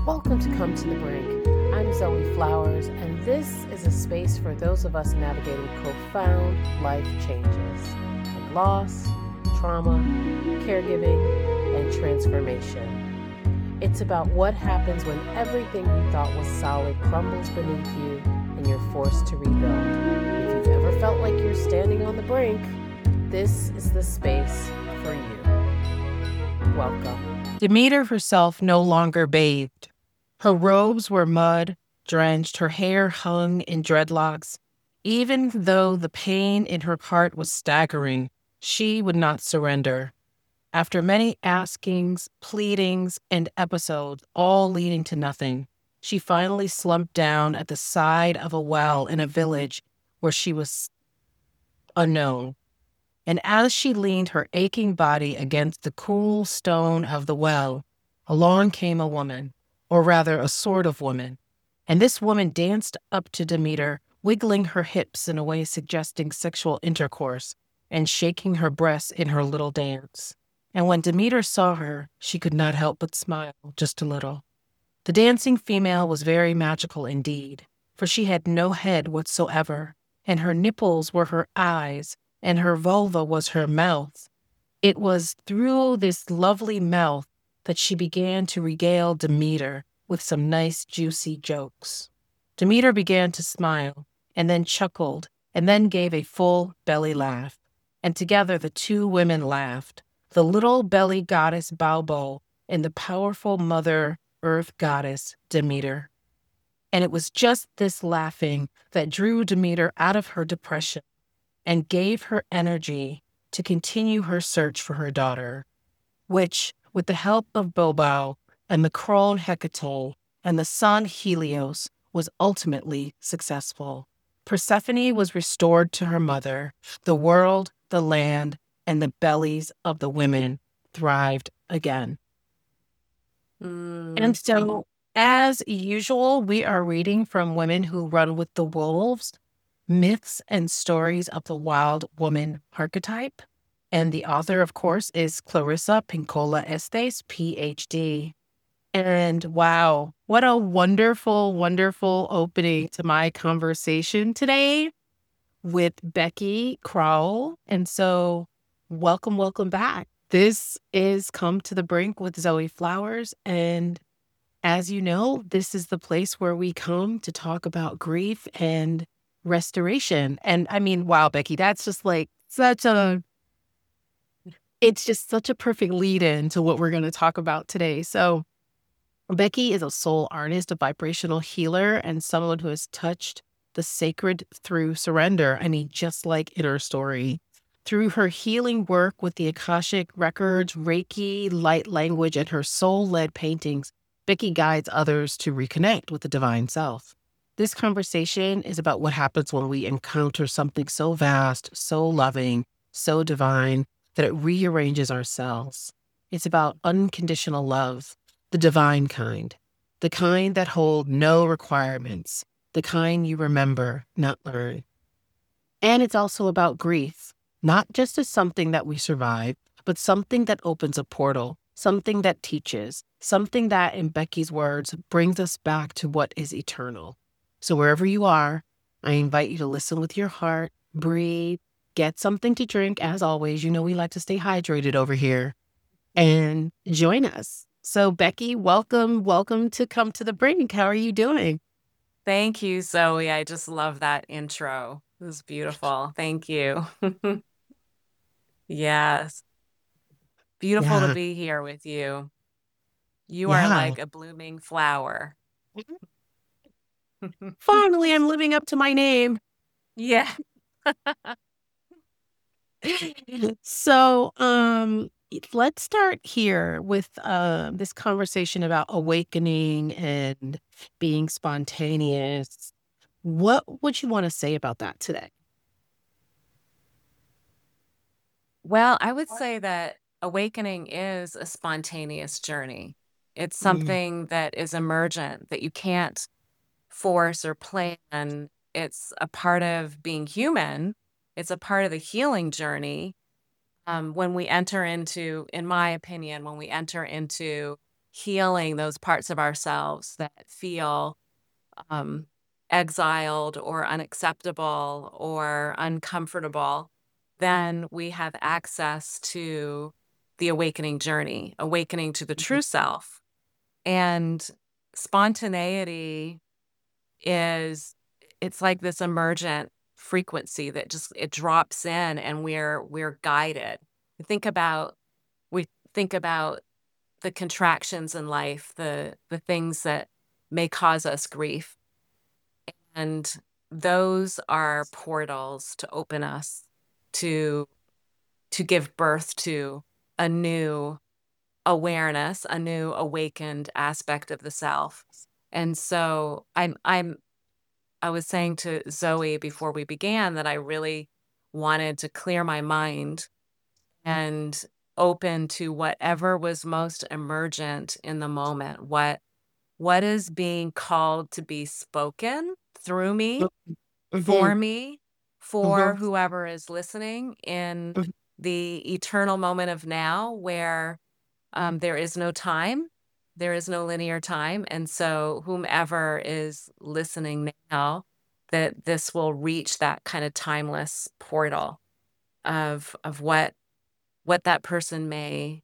Welcome to Come to the Brink. I'm Zoe Flowers, and this is a space for those of us navigating profound life changes like loss, trauma, caregiving, and transformation. It's about what happens when everything you thought was solid crumbles beneath you and you're forced to rebuild. If you've ever felt like you're standing on the brink, this is the space for you. Welcome. Demeter herself no longer bathed. Her robes were mud-drenched, her hair hung in dreadlocks. Even though the pain in her heart was staggering, she would not surrender. After many askings, pleadings, and episodes, all leading to nothing, she finally slumped down at the side of a well in a village where she was unknown. And as she leaned her aching body against the cool stone of the well, along came a woman, or rather a sort of woman. And this woman danced up to Demeter, wiggling her hips in a way suggesting sexual intercourse, and shaking her breasts in her little dance. And when Demeter saw her, she could not help but smile just a little. The dancing female was very magical indeed, for she had no head whatsoever, and her nipples were her eyes, and her vulva was her mouth. It was through this lovely mouth that she began to regale Demeter with some nice, juicy jokes. Demeter began to smile, and then chuckled, and then gave a full belly laugh. And together the two women laughed, the little belly goddess Baobo and the powerful mother earth goddess Demeter. And it was just this laughing that drew Demeter out of her depression and gave her energy to continue her search for her daughter, which, with the help of Bobo and the crone Hecate and the sun Helios, was ultimately successful. Persephone was restored to her mother. The world, the land, and the bellies of the women thrived again. And so, as usual, we are reading from Women Who Run with the Wolves, Myths and Stories of the Wild Woman Archetype. And the author, of course, is Clarissa Pinkola Estes, PhD. And wow, what a wonderful, wonderful opening to my conversation today with Becky Crowell. And so welcome back. This is Come to the Brink with Zoe Flowers. And as you know, this is the place where we come to talk about grief and restoration. And I mean, wow, Becky, that's just like it's just such a perfect lead in to what we're going to talk about today. So Becky is a soul artist, a vibrational healer, and someone who has touched the sacred through surrender. I mean, just like in her story. Through her healing work with the Akashic Records, Reiki, light language, and her soul-led paintings, Becky guides others to reconnect with the divine self. This conversation is about what happens when we encounter something so vast, so loving, so divine, that it rearranges our cells. It's about unconditional love, the divine kind, the kind that hold no requirements, the kind you remember, not learn. And it's also about grief, not just as something that we survive, but something that opens a portal, something that teaches, something that, in Becky's words, brings us back to what is eternal. So wherever you are, I invite you to listen with your heart, breathe, get something to drink. As always, you know we like to stay hydrated over here, and join us. So Becky, welcome to Come to the Brink. How are you doing? Thank you, Zoe. I just love that intro. It was beautiful. Thank you. Yes. Beautiful to be here with you. You are like a blooming flower. Finally, I'm living up to my name. Yeah. So, let's start here with this conversation about awakening and being spontaneous. What would you want to say about that today? Well, I would say that awakening is a spontaneous journey. It's something that is emergent, that you can't force or plan. It's a part of being human. It's a part of the healing journey. When we enter into, in my opinion, when we enter into healing those parts of ourselves that feel um, exiled or unacceptable or uncomfortable, then we have access to the awakening journey, awakening to the true self. And spontaneity is, it's like this emergent frequency that just it drops in, and we're guided. We think about the contractions in life, the things that may cause us grief, and those are portals to open us to give birth to a new awareness, a new awakened aspect of the self. And so I was saying to Zoe before we began that I really wanted to clear my mind and open to whatever was most emergent in the moment. What is being called to be spoken through me, Mhm. for Mhm. whoever is listening in Mhm. the eternal moment of now, where there is no time, there is no linear time. And so whomever is listening now, that this will reach that kind of timeless portal of what that person may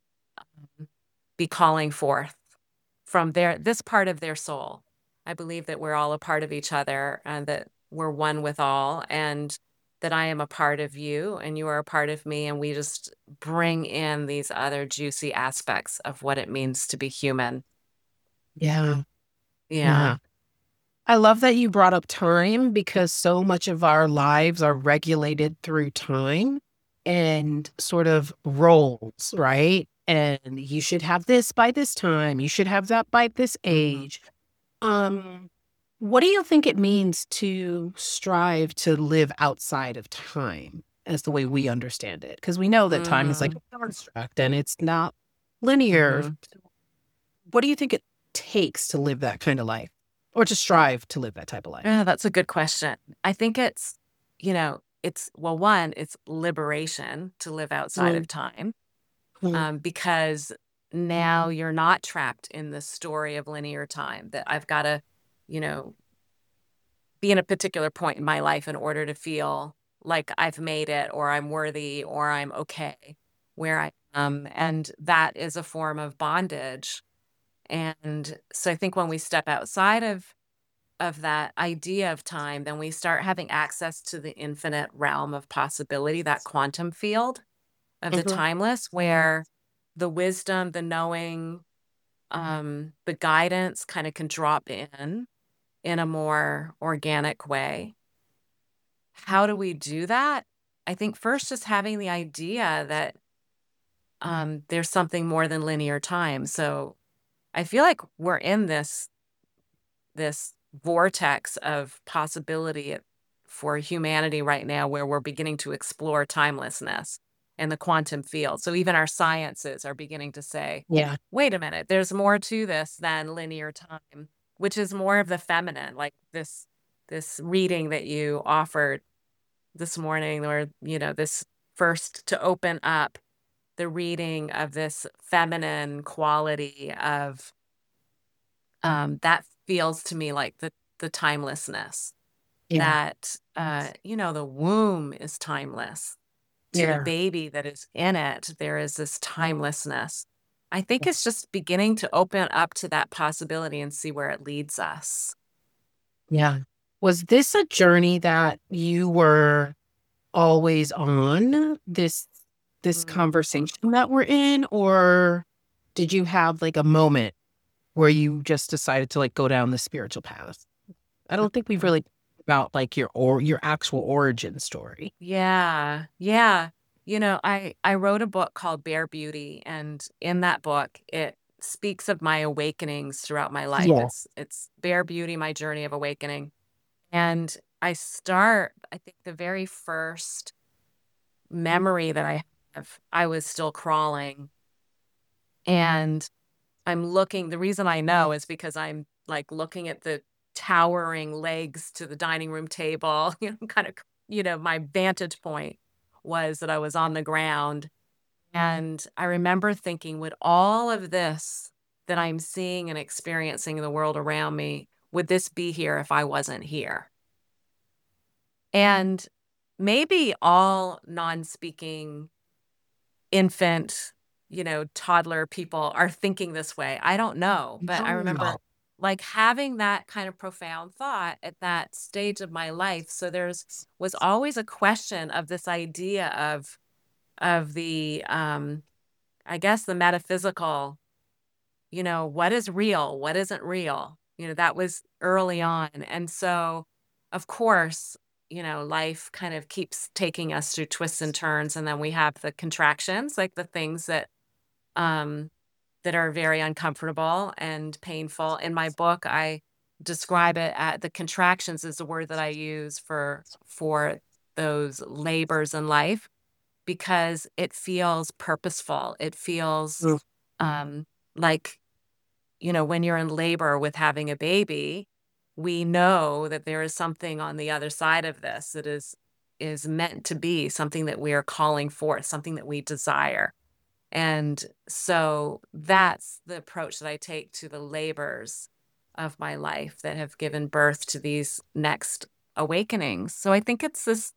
be calling forth from this part of their soul. I believe that we're all a part of each other and that we're one with all, and that I am a part of you and you are a part of me, and we just bring in these other juicy aspects of what it means to be human. Yeah. Yeah. Yeah. I love that you brought up time because so much of our lives are regulated through time and sort of roles, right? And you should have this by this time. You should have that by this age. Um, what do you think it means to strive to live outside of time as the way we understand it? Because we know that time is like Mm-hmm. a construct and it's not linear. Mm-hmm. What do you think it takes to live that kind of life or to strive to live that type of life? Yeah, that's a good question. I think one, it's liberation to live outside Mm, of time, mm, because now you're not trapped in the story of linear time that I've got to, you know, be in a particular point in my life in order to feel like I've made it or I'm worthy or I'm okay where I am. And that is a form of bondage. And so I think when we step outside of that idea of time, then we start having access to the infinite realm of possibility, that quantum field of the mhm. timeless, where the wisdom, the knowing, the guidance kind of can drop in a more organic way. How do we do that? I think first just having the idea that there's something more than linear time. So I feel like we're in this vortex of possibility for humanity right now, where we're beginning to explore timelessness and the quantum field. So even our sciences are beginning to say, Yeah. wait a minute, there's more to this than linear time, which is more of the feminine, like this reading that you offered this morning, or this first to open up the reading of this feminine quality of that feels to me like the timelessness, Yeah. that the womb is timeless. To the Yeah. baby that is in it, there is this timelessness. I think it's just beginning to open up to that possibility and see where it leads us. Yeah. Was this a journey that you were always on, this Mm. conversation that we're in, or did you have like a moment where you just decided to like go down the spiritual path? I don't think we've really about like your actual origin story. Yeah. Yeah. I wrote a book called Bare Beauty, and in that book it speaks of my awakenings throughout my life. Yeah. It's Bare Beauty, my journey of awakening. And I think the very first memory that I have, I was still crawling, and the reason I know is because I'm like looking at the towering legs to the dining room table, kind of, my vantage point was that I was on the ground. And I remember thinking, would all of this that I'm seeing and experiencing in the world around me, would this be here if I wasn't here? And maybe all non-speaking infant, toddler people are thinking this way. I don't know. But I remember like having that kind of profound thought at that stage of my life. So was always a question of this idea of the I guess the metaphysical, what is real, what isn't real. That was early on. And so of course, life kind of keeps taking us through twists and turns. And then we have the contractions, like the things um, that are very uncomfortable and painful. In my book, I describe it at the contractions is the word that I use for those labors in life because it feels purposeful. It feels like, when you're in labor with having a baby, we know that there is something on the other side of this that is meant to be something that we are calling forth, something that we desire. And so that's the approach that I take to the labors of my life that have given birth to these next awakenings. So I think it's this,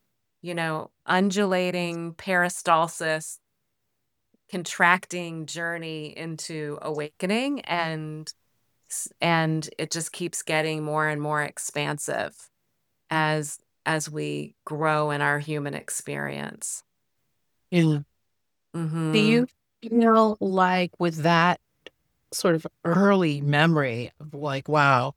undulating peristalsis, contracting journey into awakening, and it just keeps getting more and more expansive as we grow in our human experience. Yeah. Do you feel like with that sort of early memory of like, wow,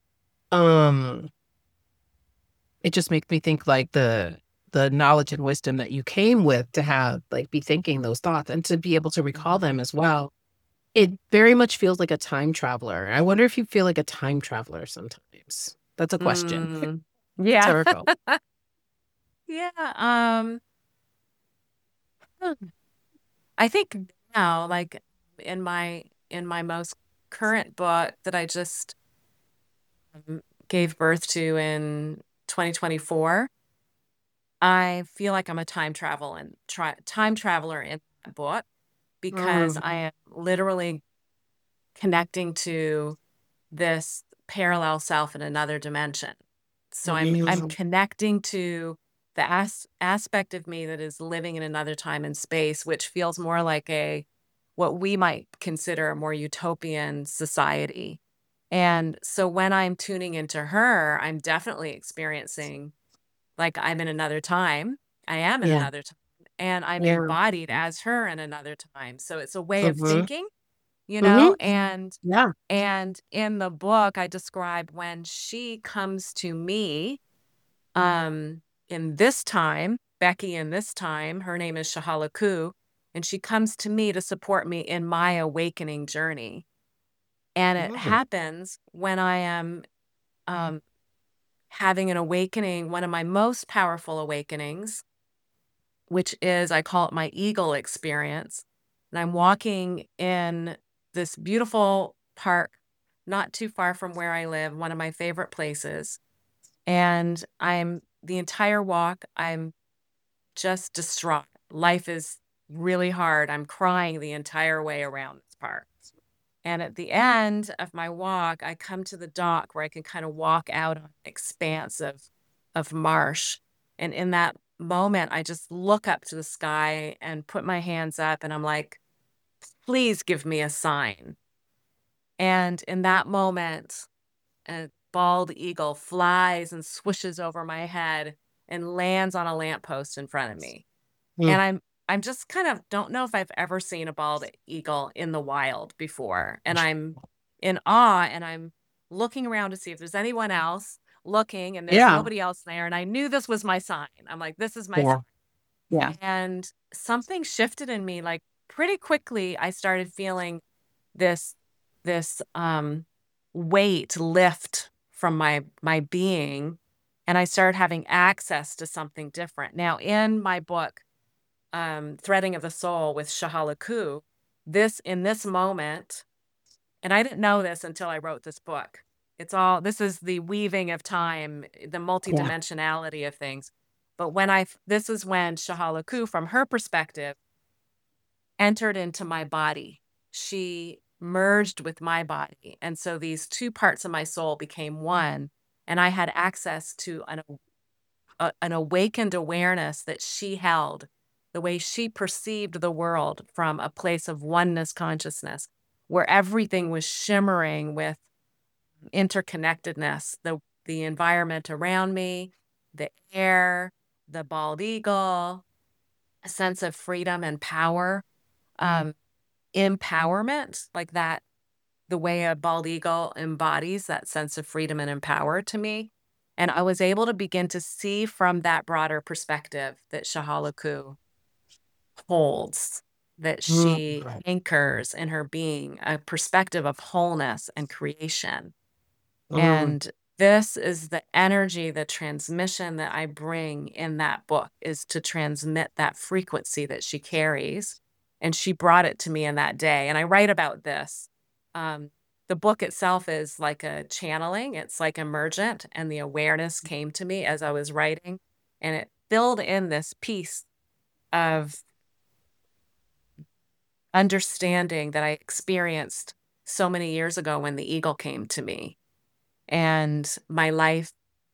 it just makes me think like the knowledge and wisdom that you came with to have, like, be thinking those thoughts and to be able to recall them as well. It very much feels like a time traveler. I wonder if you feel like a time traveler sometimes. That's a question. Yeah. Rhetorical. Yeah. I think now, like in my most current book that I just gave birth to in 2024, I feel like I'm a time traveler in that book because I am literally connecting to this parallel self in another dimension. So I'm connecting to the aspect of me that is living in another time and space, which feels more like what we might consider a more utopian society. And so when I'm tuning into her, I'm definitely experiencing like I'm in another time. I am in another time. And I'm embodied as her in another time. So it's a way of thinking, and in the book I describe when she comes to me in this time, Becky in this time, her name is Shahala Ku, and she comes to me to support me in my awakening journey. And it happens when I am having an awakening, one of my most powerful awakenings, which is, I call it my eagle experience. And I'm walking in this beautiful park, not too far from where I live, one of my favorite places. And the entire walk, I'm just distraught. Life is really hard. I'm crying the entire way around this park. And at the end of my walk, I come to the dock where I can kind of walk out on an expanse of marsh. And in that moment, I just look up to the sky and put my hands up and I'm like, please give me a sign. And in that moment, a bald eagle flies and swishes over my head and lands on a lamppost in front of me. And I'm just kind of don't know if I've ever seen a bald eagle in the wild before. And I'm in awe and I'm looking around to see if there's anyone else looking, and there's nobody else there. And I knew this was my sign. I'm like, this is my sign. Yeah. And something shifted in me. Like pretty quickly, I started feeling this weight lift from my being, and I started having access to something different. Now, in my book, Threading of the Soul with Shahala Ku, in this moment, and I didn't know this until I wrote this book. This is the weaving of time, the multidimensionality of things. But this is when Shahala Ku, from her perspective, entered into my body. She merged with my body. And so these two parts of my soul became one. And I had access to an awakened awareness that she held, the way she perceived the world from a place of oneness consciousness, where everything was shimmering with interconnectedness, the environment around me, the air, the bald eagle, a sense of freedom and power, empowerment, like that, the way a bald eagle embodies that sense of freedom and empower to me. And I was able to begin to see from that broader perspective that Shahalaku holds, that she anchors in her being, a perspective of wholeness and creation. And this is the energy, the transmission that I bring in that book, is to transmit that frequency that she carries. And she brought it to me in that day. And I write about this. The book itself is like a channeling. It's like emergent. And the awareness came to me as I was writing. And it filled in this piece of understanding that I experienced so many years ago when the eagle came to me. And my life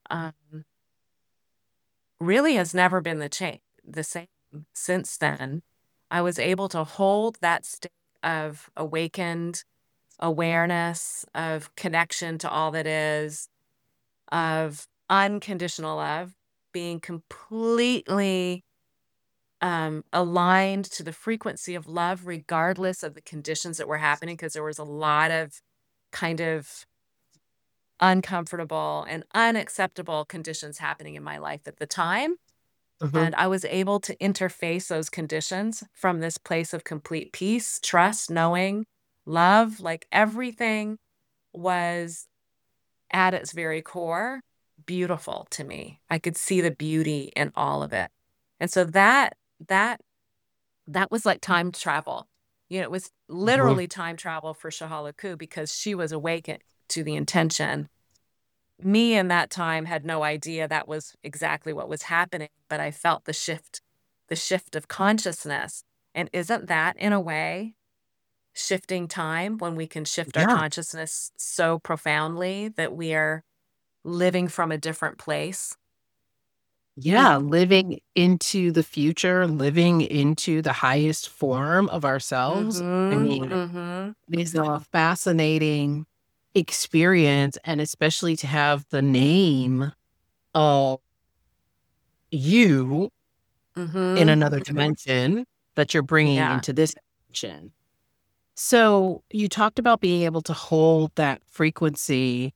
really has never been the same since then. I was able to hold that state of awakened awareness, of connection to all that is, of unconditional love, being completely aligned to the frequency of love, regardless of the conditions that were happening, because there was a lot of kind of uncomfortable and unacceptable conditions happening in my life at the time. And I was able to interface those conditions from this place of complete peace, trust, knowing, love. Like everything was at its very core beautiful to me. I could see the beauty in all of it. And so that was like time travel. It was literally time travel for Shahalaku, because she was awakened to the intention. Me in that time had no idea that was exactly what was happening, but I felt the shift of consciousness. And isn't that, in a way, shifting time, when we can shift our consciousness so profoundly that we are living from a different place? Yeah, living into the future, living into the highest form of ourselves. I mean, it is a fascinating experience, and especially to have the name of you in another dimension that you're bringing into this dimension. So you talked about being able to hold that frequency.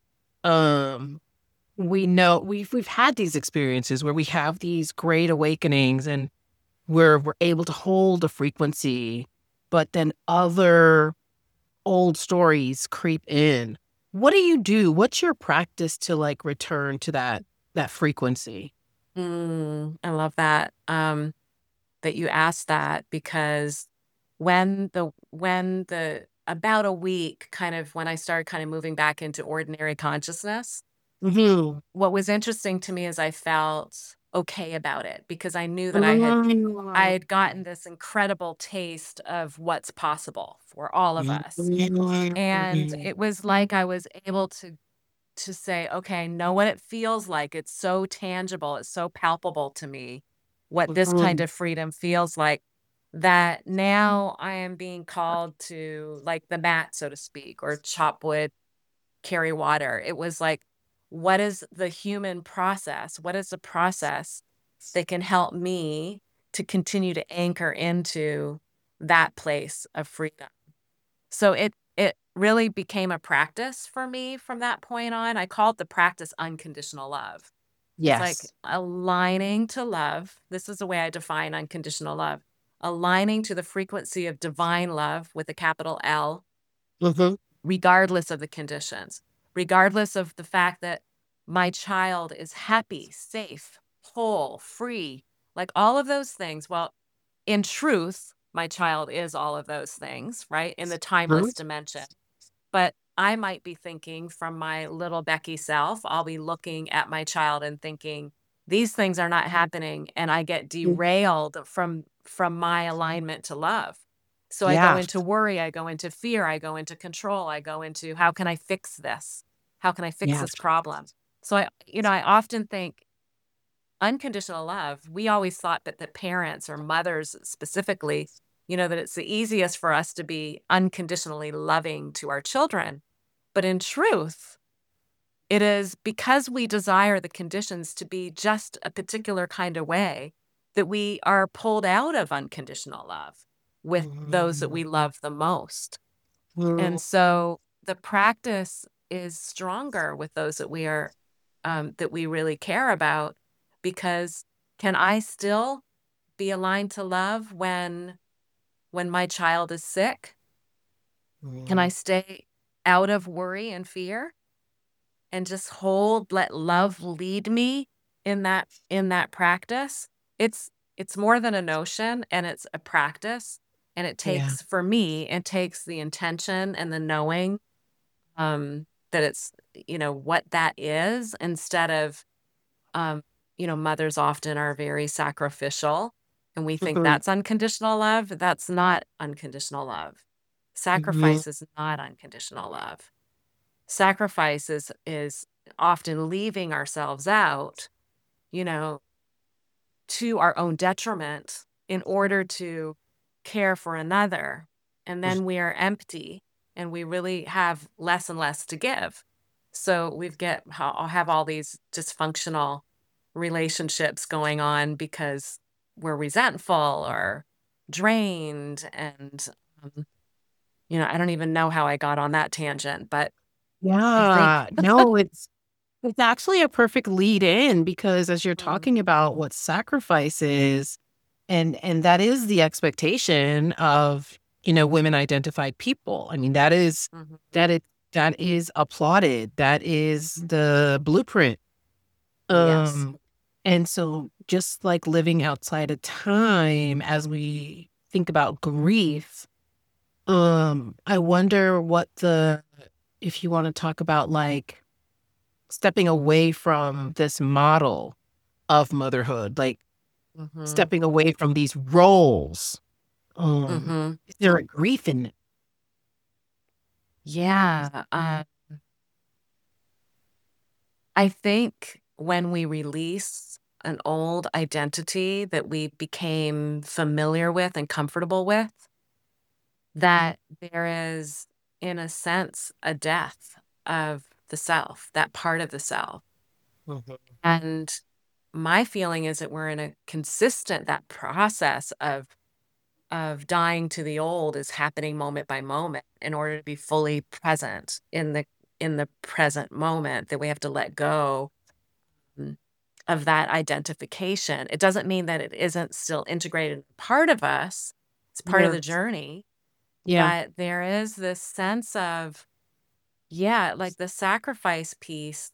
We know we've had these experiences where we have these great awakenings and we're able to hold a frequency, but then other old stories creep in. What do you do? What's your practice to like return to that frequency? I love that that you asked that, because when about a week, kind of when I started kind of moving back into ordinary consciousness, what was interesting to me is I felt okay about it, because I knew that I had gotten this incredible taste of what's possible for all of us. And it was like I was able to say, okay, I know what it feels like. It's so tangible. It's so palpable to me what this kind of freedom feels like, that now I am being called to, like, the mat, so to speak, or chop wood, carry water. It was like, what is the human process? What is the process that can help me to continue to anchor into that place of freedom? So it really became a practice for me from that point on. I called the practice unconditional love. It's like aligning to love. This is the way I define unconditional love. Aligning to the frequency of divine love with a capital L, regardless of the conditions, regardless of the fact that my child is happy, safe, whole, free, like all of those things. Well, in truth, my child is all of those things, right? In the timeless dimension. But I might be thinking from my little Becky self, I'll be looking at my child and thinking, these things are not happening. And I get derailed from my alignment to love. So I go Yeah. into worry, I go into fear, I go into control, I go into how can I fix this? How can I fix Yeah. this problem? So I often think unconditional love, we always thought that the parents or mothers specifically, that it's the easiest for us to be unconditionally loving to our children. But in truth, it is because we desire the conditions to be just a particular kind of way that we are pulled out of unconditional love with those that Mhm. we love the most. Mhm. And so the practice is stronger with those that we really care about, because can I still be aligned to love when my child is sick? Can I Mhm. stay out of worry and fear and just let love lead me in that practice? It's more than a notion, and it's a practice, and Yeah. for me, it takes the intention and the knowing that it's, what that is, instead of, um, mothers often are very sacrificial, and we think Mhm. that's unconditional love. That's not unconditional love. Mhm. Sacrifice is not unconditional love. Sacrifice is often leaving ourselves out, you know, to our own detriment in order to care for another. And then we are empty and we really have less and less to give. So I'll have all these dysfunctional relationships going on because we're resentful or drained. And, um, I don't even know how I got on that tangent, but I think, Yeah. No, it's actually a perfect lead in because as you're mm, talking about what sacrifice is, and that is the expectation of, women identified people. I mean, mhm, that is that is applauded. That is the blueprint. yes. Um, and so just like living outside of time as we think about grief, I wonder if you want to talk about like stepping away from this model of motherhood, like Hmm. stepping away from these roles. Hmm. Is there a grief in it? Yeah. I think when we release an old identity that we became familiar with and comfortable with, that there is, in a sense, a death of the self, that part of the self. Mhm. And my feeling is that we're in that process of dying to the old is happening moment by moment in order to be fully present in the present moment, that we have to let go mm, of that identification. It doesn't mean that it isn't still integrated part of us. It's part of Yeah. the journey, Yeah. but there is this sense of, yeah, like the sacrifice piece,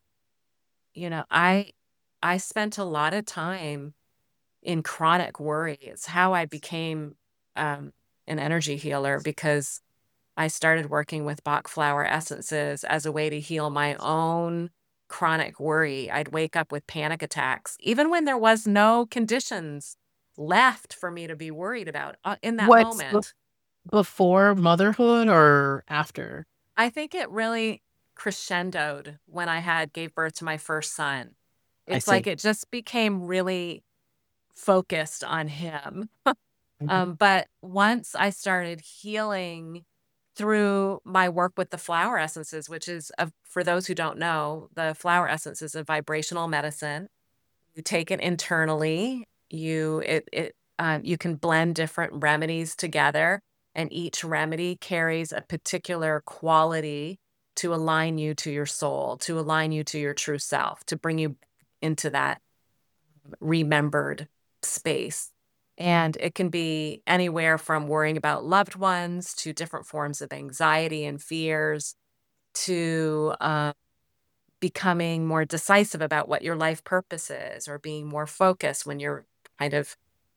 I spent a lot of time in chronic worry. It's how I became um, an energy healer, because I started working with Bach flower essences as a way to heal my own chronic worry. I'd wake up with panic attacks, even when there was no conditions left for me to be worried about in that What's moment. before motherhood or after? I think it really crescendoed when gave birth to my first son. I It's like see. it just became really focused on him. Mhm. But once I started healing through my work with the flower essences, which is, for those who don't know, the flower essence is a vibrational medicine. You take it internally. You can blend different remedies together, and each remedy carries a particular quality to align you to your soul, to align you to your true self, to bring you into that remembered space. And it can be anywhere from worrying about loved ones to different forms of anxiety and fears to becoming more decisive about what your life purpose is, or being more focused when you're kind of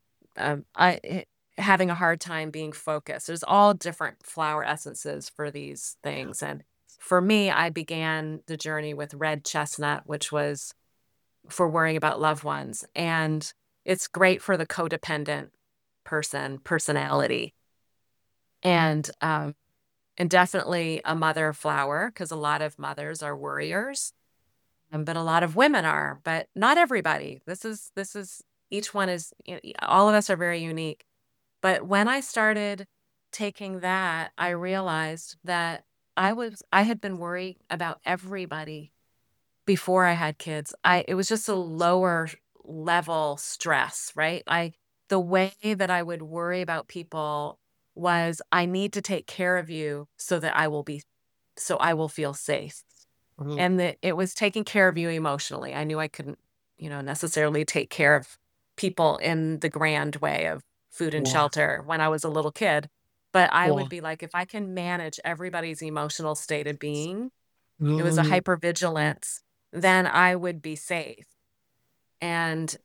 having a hard time being focused. There's all different flower essences for these things. And for me, I began the journey with red chestnut, which was for worrying about loved ones. And it's great for the codependent personality. and definitely a mother flower, because a lot of mothers are worriers, but a lot of women are, but not everybody. This is each one is, all of us are very unique. But when I started taking that, I realized that I had been worried about everybody before I had kids. It was just a lower level stress, right? The way that I would worry about people was, I need to take care of you so that so I will feel safe. Mhm. And that it was taking care of you emotionally. I knew I couldn't, necessarily take care of people in the grand way of food and Yeah. shelter when I was a little kid. But I would Yeah. be like, if I can manage everybody's emotional state of being, it was a Mm. hypervigilance, then I would be safe. And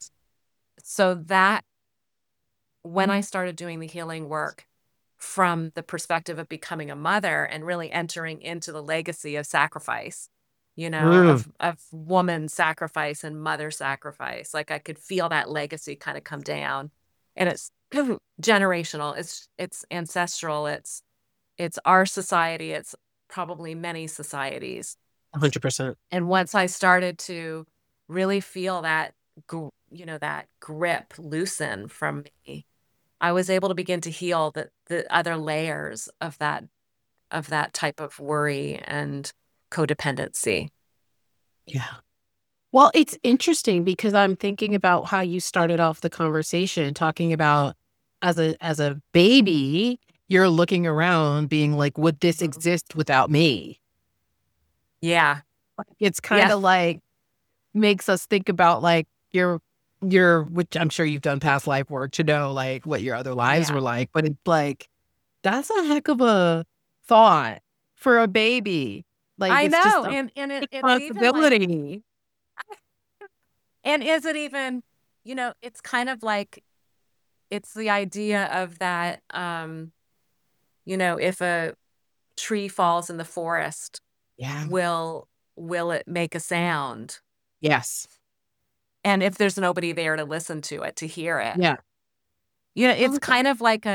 so that when I started doing the healing work from the perspective of becoming a mother and really entering into the legacy of sacrifice, Mm. of woman sacrifice and mother sacrifice, like I could feel that legacy kind of come down. And it's generational, it's ancestral, it's our society, it's probably many societies. 100%. And once I started to really feel that, that grip loosen from me, I was able to begin to heal the other layers of that type of worry and codependency. Yeah. Well, it's interesting because I'm thinking about how you started off the conversation talking about as a baby, you're looking around being like, would this exist without me? Yeah. It's kind Yeah. of like makes us think about like your which I'm sure you've done past life work to know like what your other lives Yeah. were like, but it's like that's a heck of a thought for a baby. Like I it's just know. a And it's even like, responsibility. and is it even, it's kind of like, it's the idea of that, if a tree falls in the forest, Yeah. will it make a sound? Yes. And if there's nobody there to listen to it, to hear it, Yeah. it's Oh, kind of like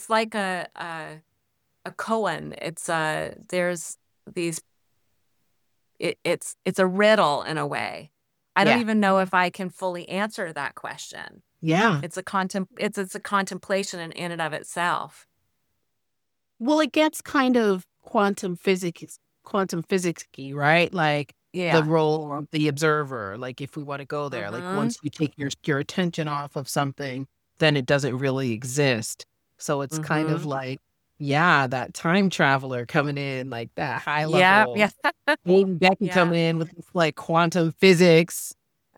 a koan. There's these, it's a riddle in a way. I don't yeah. even know if I can fully answer that question. Yeah. It's a contemplation in and of itself. Well, it gets kind of quantum physics-y, right? Like the Yeah. role of the observer. Like if we want to go there, like Mhm. once you take your attention off of something, then it doesn't really exist. So it's kind of Mhm. like, yeah, that time traveler coming in, like that high Yeah. level. Yeah. Maybe Becky Yeah. coming in with this, like quantum physics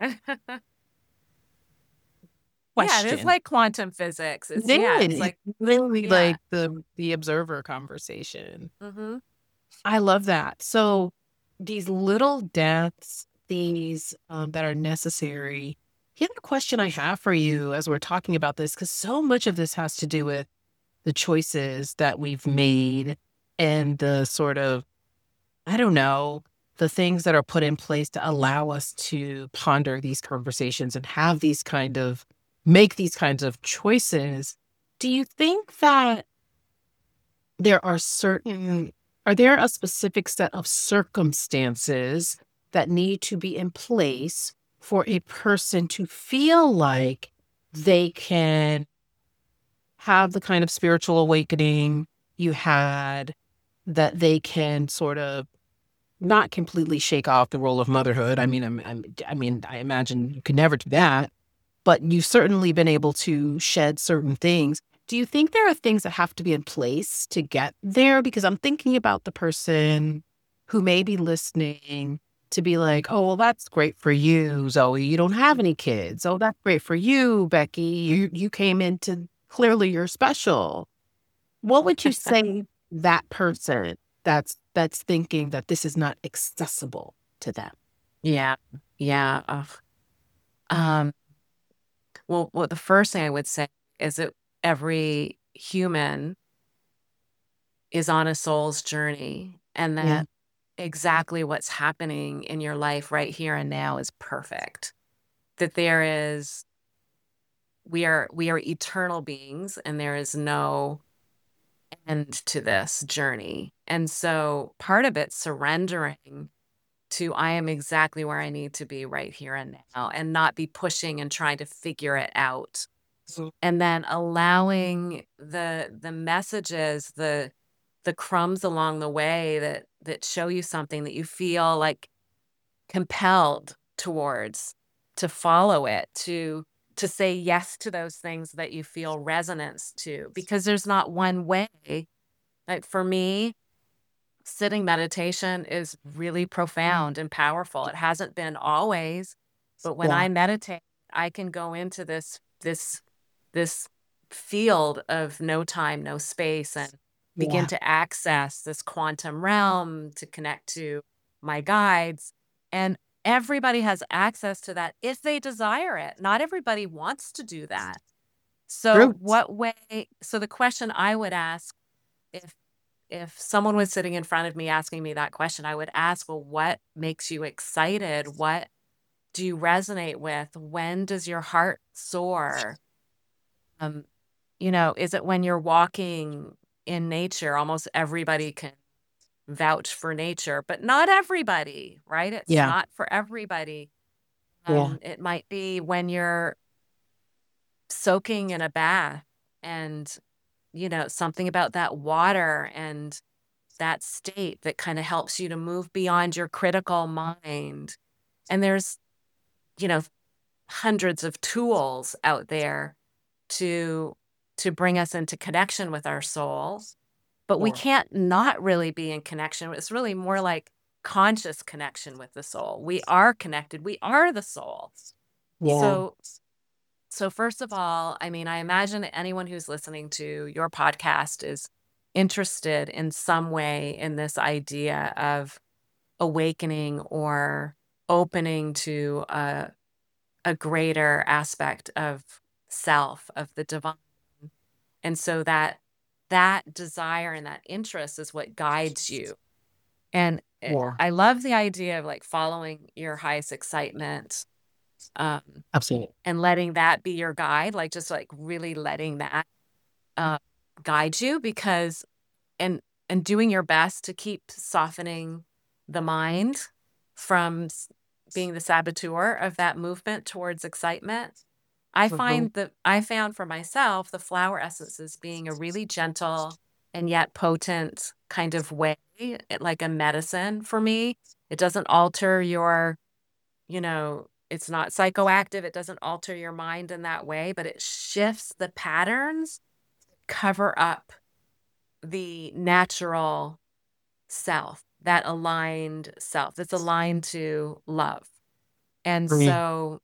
Yeah, it is question. like quantum physics. It's Then like, it's literally yeah. like the observer conversation. Mhm. I love that. So these little deaths, these that are necessary. The other question I have for you as we're talking about this, because so much of this has to do with the choices that we've made and the sort of, I don't know, the things that are put in place to allow us to ponder these conversations and have these kind of, make these kinds of choices. Do you think that there are certain are there a specific set of circumstances that need to be in place for a person to feel like they can have the kind of spiritual awakening you had, that they can sort of not completely shake off the role of motherhood? I mean, I mean, I imagine you could never do that, but you've certainly been able to shed certain things. Do you think there are things that have to be in place to get there? Because I'm thinking about the person who may be listening to be like, oh, well, that's great for you, Zoe. You don't have any kids. Oh, that's great for you, Becky. You came into clearly you're special. What would you say that person that's thinking that this is not accessible to them? Yeah. Yeah. Ugh. Um, well, the first thing I would say is that every human is on a soul's journey, and Yeah. that exactly what's happening in your life right here and now is perfect. That we are eternal beings, and there is no end to this journey. And so part of it's surrendering to I am exactly where I need to be right here and now, and not be pushing and trying to figure it out. And then allowing the messages, the crumbs along the way that show you something that you feel like compelled towards, to follow it, to say yes to those things that you feel resonance to, because there's not one way. Like for me, sitting meditation is really profound and powerful. It hasn't been always, but when I meditate, I can go into this field of no time, no space, and begin to access this quantum realm, to connect to my guides. And everybody has access to that if they desire it. Not everybody wants to do that. So what way? So the question I would ask, if someone was sitting in front of me asking me that question, I would ask, well, what makes you excited? What do you resonate with? When does your heart soar? Is it when you're walking in nature? Almost everybody can vouch for nature, but not everybody, right? It's not for everybody. It might be when you're soaking in a bath, and something about that water and that state that kind of helps you to move beyond your critical mind. And there's hundreds of tools out there to bring us into connection with our soul, but we can't not really be in connection. It's really more like conscious connection with the soul. We are connected. We are the soul. So first of all, I mean, I imagine that anyone who's listening to your podcast is interested in some way in this idea of awakening or opening to a greater aspect of self, of the divine. And so that desire and that interest is what guides you. And I love the idea of like following your highest excitement. Absolutely. And letting that be your guide, like just like really letting that guide you, because and doing your best to keep softening the mind from being the saboteur of that movement towards excitement. I found for myself the flower essences being a really gentle and yet potent kind of way, like a medicine for me. It doesn't alter your, it's not psychoactive. It doesn't alter your mind in that way, but it shifts the patterns, cover up the natural self, that aligned self that's aligned to love. And so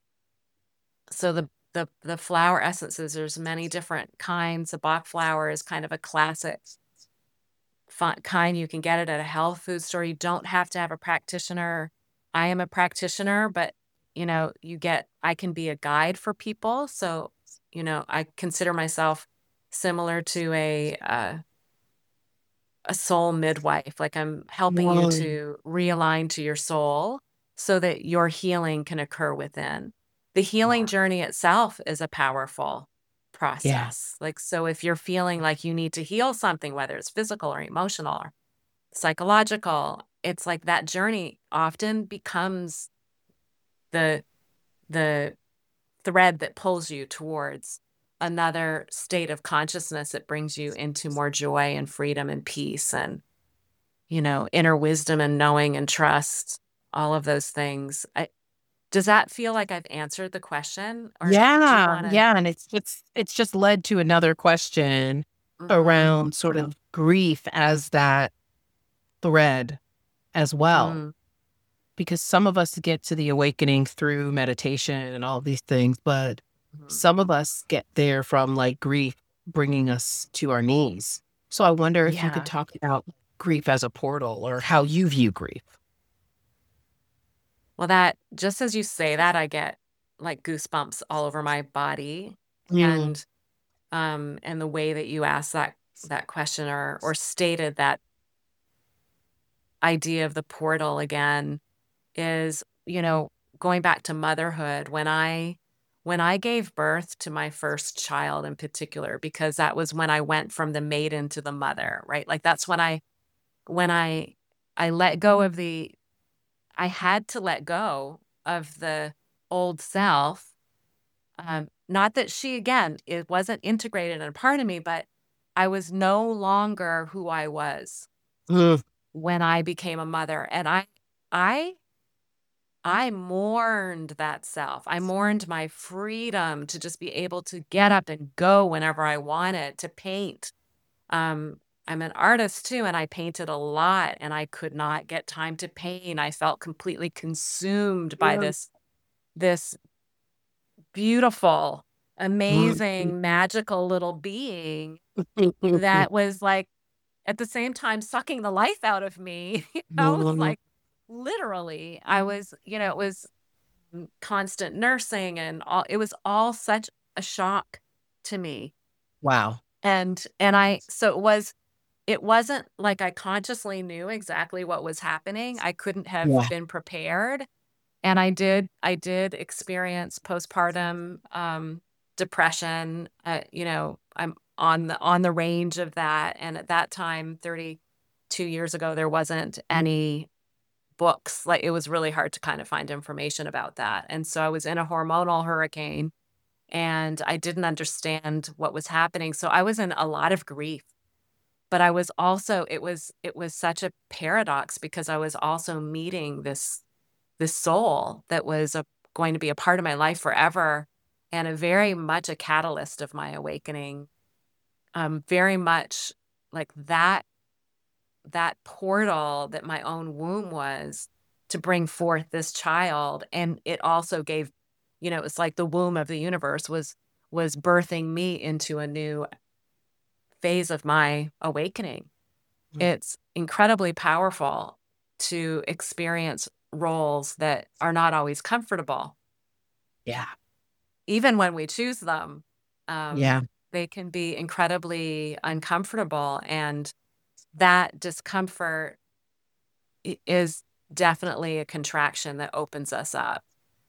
the flower essences, there's many different kinds. The Bach flower is kind of a classic kind. You can get it at a health food store. You don't have to have a practitioner. I am a practitioner, but I can be a guide for people. So, I consider myself similar to a soul midwife. Like I'm helping you to realign to your soul so that your healing can occur within. The healing journey itself is a powerful process. Like, so if you're feeling like you need to heal something, whether it's physical or emotional or psychological, it's like that journey often becomes the thread that pulls you towards another state of consciousness that brings you into more joy and freedom and peace and, inner wisdom and knowing and trust, all of those things. Does that feel like I've answered the question? Or and it's just led to another question around sort of grief as that thread as well. Because some of us get to the awakening through meditation and all these things, but some of us get there from like grief bringing us to our knees. So I wonder if you could talk about grief as a portal or how you view grief. Well, that just as you say that, I get like goosebumps all over my body, and the way that you asked that question or stated that idea of the portal again is, going back to motherhood. When when I gave birth to my first child in particular, because that was when I went from the maiden to the mother, right? Like that's when I let go of I had to let go of the old self. Not that she, again, it wasn't integrated and a part of me, but I was no longer who I was Mm. when I became a mother. And I I mourned that self. I mourned my freedom to just be able to get up and go whenever I wanted, to paint. I'm an artist too, and I painted a lot, and I could not get time to paint. I felt completely consumed by Yeah. this beautiful, Mm. amazing, magical little being that was like at the same time sucking the life out of me. It's like literally I was, it was constant nursing and all. It was all such a shock to me. Wow. And I so it wasn't like I consciously knew exactly what was happening. I couldn't have Yeah. been prepared. And I did experience postpartum depression. I'm on the range of that. And at that time, 32 years ago, there wasn't any books. Like it was really hard to kind of find information about that. And so I was in a hormonal hurricane and I didn't understand what was happening. So I was in a lot of grief. But I was also it was such a paradox because I was also meeting this soul that was going to be a part of my life forever and a very much a catalyst of my awakening. Very much like that portal that my own womb was to bring forth this child. And it also gave, it's like the womb of the universe was birthing me into a new phase of my awakening. Mm. It's incredibly powerful to experience roles that are not always comfortable. Yeah. Even when we choose them, um, Yeah. they can be incredibly uncomfortable. And that discomfort is definitely a contraction that opens us up.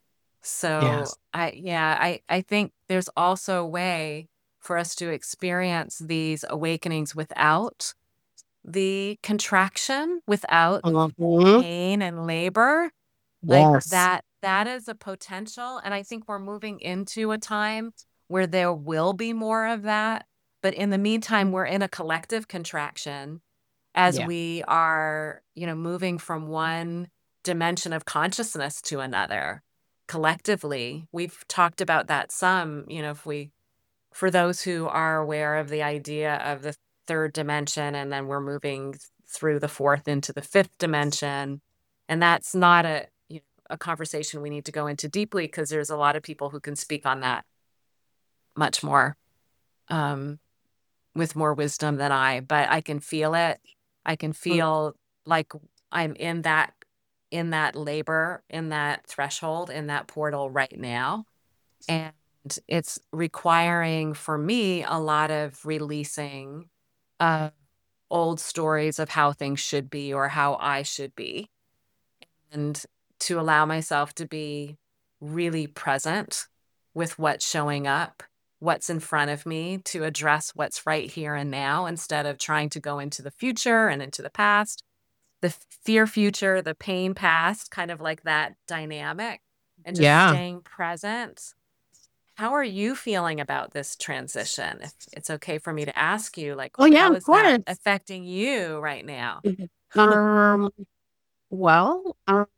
So Yes. I think there's also a way for us to experience these awakenings without the contraction, without Mhm. pain and labor. Like Yes. that is a potential, and I think we're moving into a time where there will be more of that, but in the meantime, we're in a collective contraction as Yeah. we are, moving from one dimension of consciousness to another collectively. We've talked about that some, if we for those who are aware of the idea of the third dimension, and then we're moving through the fourth into the fifth dimension. And that's not a conversation we need to go into deeply because there's a lot of people who can speak on that much more um, with more wisdom than I. But I can feel it. I can Mm. feel like I'm in that labor, in that threshold, in that portal right now. And it's requiring for me a lot of releasing of old stories of how things should be or how I should be, and to allow myself to be really present with what's showing up, what's in front of me, to address what's right here and now instead of trying to go into the future and into the past, the fear future, the pain past, kind of like that dynamic, and just Yeah. staying present. How are you feeling about this transition? If it's okay for me to ask you, like, Oh, yeah, how of is that course. affecting you right now? Mhm. Um, well,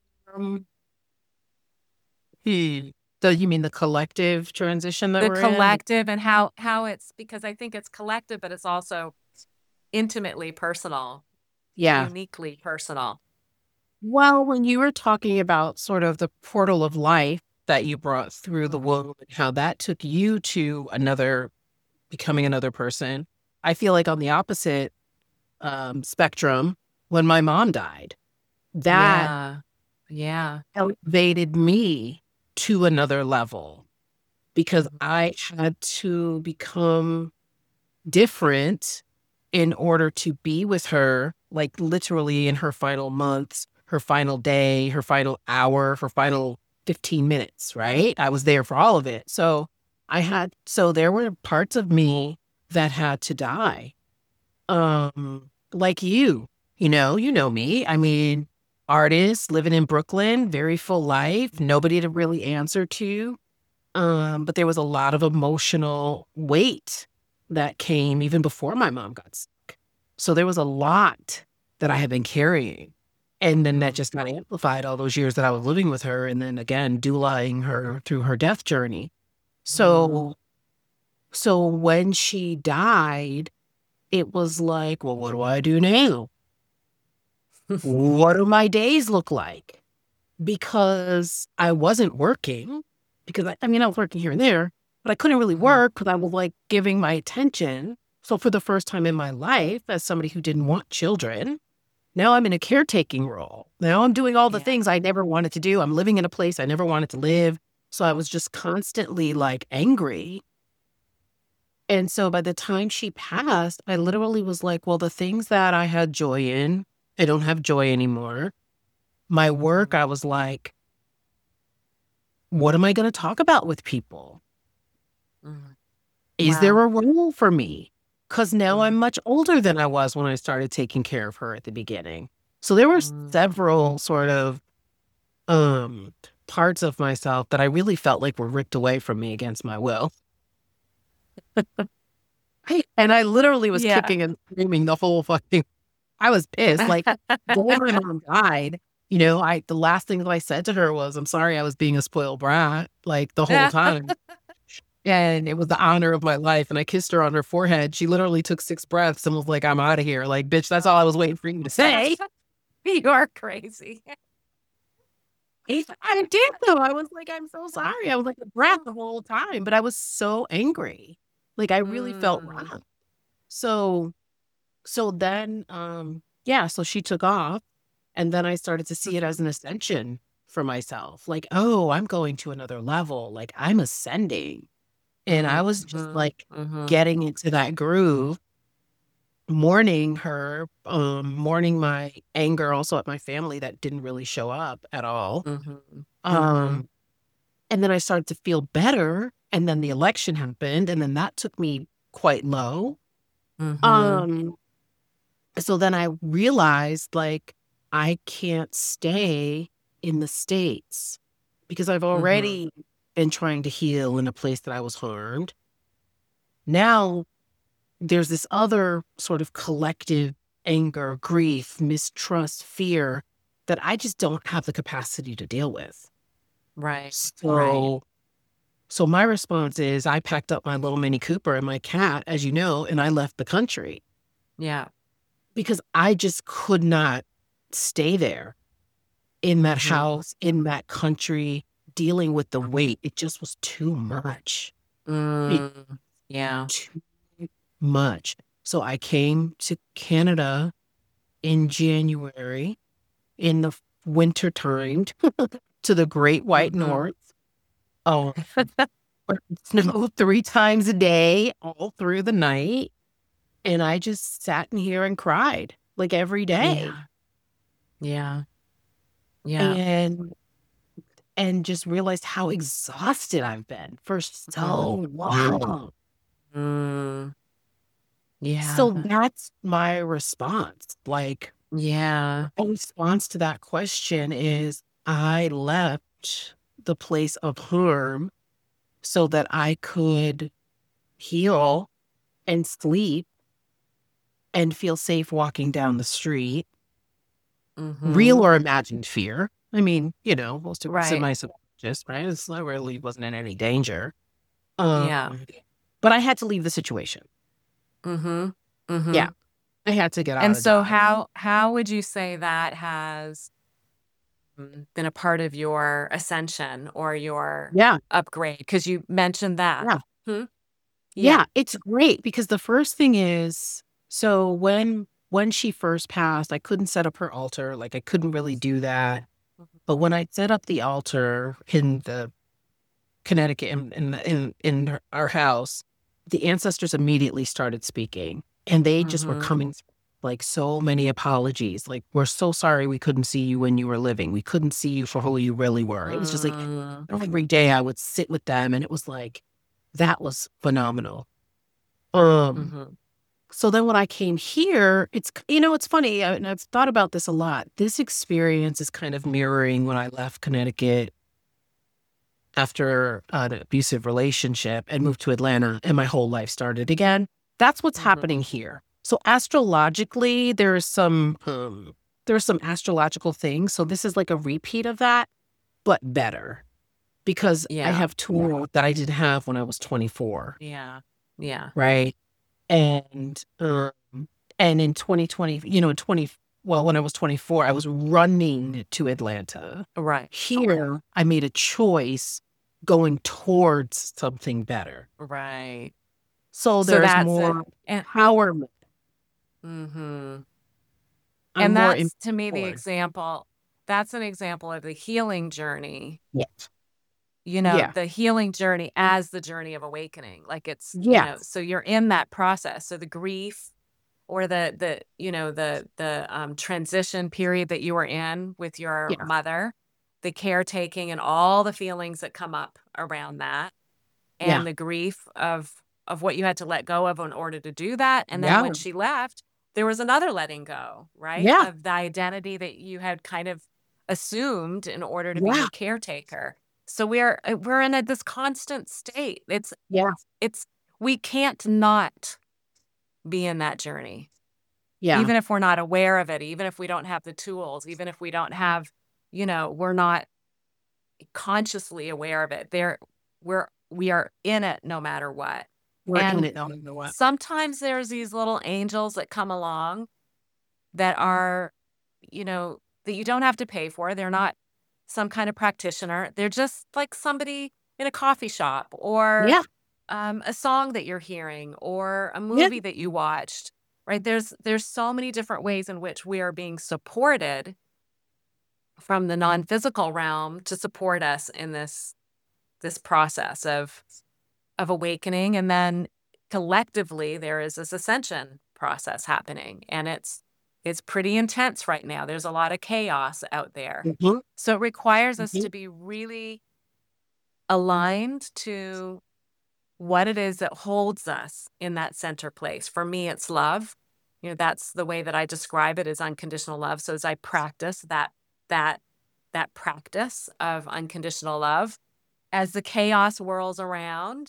hmm. So you mean the collective transition that The we're in? collective and how it's because I think it's collective, but it's also intimately personal, Yeah. uniquely personal. Well, when you were talking about sort of the portal of life that you brought through the womb and how that took you to becoming another person, I feel like on the opposite spectrum, when my mom died, that Yeah. Yeah. elevated me to another level because I had to become different in order to be with her, like literally in her final months, her final day, her final hour, her final 15 minutes, right? I was there for all of it. So there were parts of me that had to die. Like you know me. I mean, artist living in Brooklyn, very full life, nobody to really answer to. But there was a lot of emotional weight that came even before my mom got sick. So there was a lot that I had been carrying. And then that just got amplified all those years that I was living with her. And then again, doulaing her through her death journey. So when she died, it was like, well, what do I do now? What do my days look like? Because I wasn't working, because I was working here and there, but I couldn't really work because I was like giving my attention. So for the first time in my life, as somebody who didn't want children, now I'm in a caretaking role. Now I'm doing all the things I never wanted to do. I'm living in a place I never wanted to live. So I was just constantly like angry. And so by the time she passed, I literally was like, well, the things that I had joy in, I don't have joy anymore. My work, I was like, what am I going to talk about with people? Is there a role for me? Because now I'm much older than I was when I started taking care of her at the beginning. So there were several sort of parts of myself that I really felt like were ripped away from me against my will. And I literally was kicking and screaming the whole fucking, I was pissed. Like, before my mom died, the last thing that I said to her was, I'm sorry I was being a spoiled brat, like, the whole time. And it was the honor of my life. And I kissed her on her forehead. She literally took 6 breaths and was like, I'm out of here. Like, bitch, that's all I was waiting for you to say. You are crazy. I did, though. I was like, I'm so sorry. I was like a brat the whole time. But I was so angry. Like, I really felt wrong. So then, so she took off. And then I started to see it as an ascension for myself. Like, oh, I'm going to another level. Like, I'm ascending. And I was just like getting into that groove, mourning her, mourning my anger also at my family that didn't really show up at all. And then I started to feel better. And then the election happened. And then that took me quite low. So then I realized, like, I can't stay in the States because I've already been trying to heal in a place that I was harmed. Now there's this other sort of collective anger, grief, mistrust, fear that I just don't have the capacity to deal with. Right. So my response is I packed up my little Mini Cooper and my cat, as you know, and I left the country. Yeah. Because I just could not stay there in that house, in that country, dealing with the weight. It just was too much. Too much. So I came to Canada in January in the winter time to the Great White North. Oh, snow 3 times a day, all through the night. And I just sat in here and cried like every day. Yeah. And just realized how exhausted I've been for so long. Yeah. So that's my response. Like, yeah. my response to that question is I left the place of harm so that I could heal and sleep and feel safe walking down the street. Real or imagined fear. I mean, most of us semi-subconscious, right? I really wasn't in any danger. But I had to leave the situation. Yeah. I had to get out. And so how would you say that has been a part of your ascension or your upgrade? Because you mentioned that. Yeah, it's great because the first thing is, so when she first passed, I couldn't set up her altar. Like, I couldn't really do that. But when I set up the altar in the Connecticut, in our house, the ancestors immediately started speaking. And they just were coming like so many apologies. Like, we're so sorry we couldn't see you when you were living. We couldn't see you for who you really were. It was just like Mm, every day I would sit with them, and it was like, that was phenomenal. Um, mhm. so then when I came here, it's funny, and I've thought about this a lot. This experience is kind of mirroring when I left Connecticut after an abusive relationship and moved to Atlanta, and my whole life started again. That's what's Mhm. happening here. So astrologically, there's some astrological things. So this is like a repeat of that, but better, because I Yeah. have tools that I didn't have when I was 24, Yeah. Yeah. right? And in 2020, when I was 24, I was running to Atlanta. Right. Here, I made a choice going towards something better. Right. So So there's that's it. more And empowerment. mhm. I'm And more that's to me the empowered. example. That's an example of the healing journey, Yes. Yeah. the healing journey as the journey of awakening. Like it's, Yes. so you're in that process. So the grief or the transition period that you were in with your Yeah. mother, the caretaking and all the feelings that come up around that, Yeah. and the grief of what you had to let go of in order to do that. And then Yeah. when she left, there was another letting go, right? Yeah. Of the identity that you had kind of assumed in order to be Yeah. the caretaker. So we're in this constant state. Yeah. It's we can't not be in that journey, Yeah. even if we're not aware of it, even if we don't have the tools, even if we don't have, we're not consciously aware of it. We are in it no matter what. We're in And it. No matter what. sometimes there's these little angels that come along that are, that you don't have to pay for. They're not some kind of practitioner. They're just like somebody in a coffee shop or Yeah. a song that you're hearing or a Yeah. movie that you watched, right? There's so many different ways in which we are being supported from the non-physical realm to support us in this process of awakening. And then collectively there is this ascension process happening, and it's pretty intense right now. There's a lot of chaos out there. Mhm. So it requires us Mhm. to be really aligned to what it is that holds us in that center place. For me, it's love. That's the way that I describe it, is unconditional love. So as I practice that practice of unconditional love, as the chaos whirls around,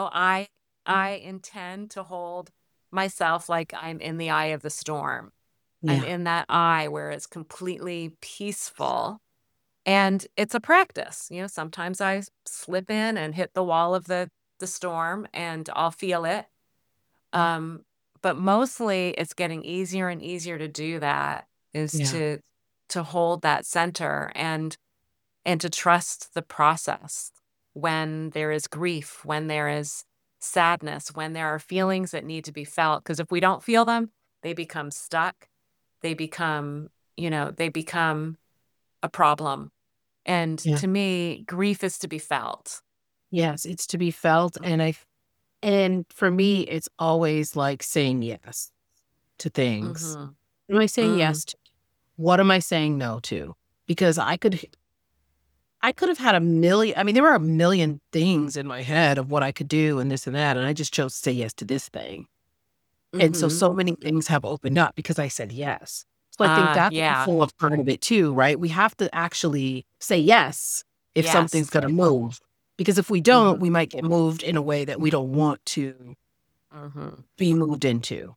I intend to hold myself like I'm in the eye of the storm. I'm Yeah. in that eye where it's completely peaceful. And it's a practice. Sometimes I slip in and hit the wall of the storm and I'll feel it. Um, but mostly it's getting easier and easier to do that, is Yeah. to hold that center and to trust the process when there is grief, when there is sadness, when there are feelings that need to be felt. Because if we don't feel them, they become stuck. They become, they become a problem. And Yeah. to me, grief is to be felt. Yes. It's to be felt. And for me, it's always like saying yes to things. Mm-hmm. What am I saying Mm, yes to? What am I saying no to? Because I could have had a million. I mean, there were a million things in my head of what I could do and this and that, and I just chose to say yes to this thing. And so, mm-hmm. so many things have opened up because I said yes. So I think that's the Yeah. full of part of it too, right? We have to actually say yes if something's Yes. going to move, because if we Mm-hmm. don't, we might get moved in a way that we don't want to Mm-hmm. be moved into.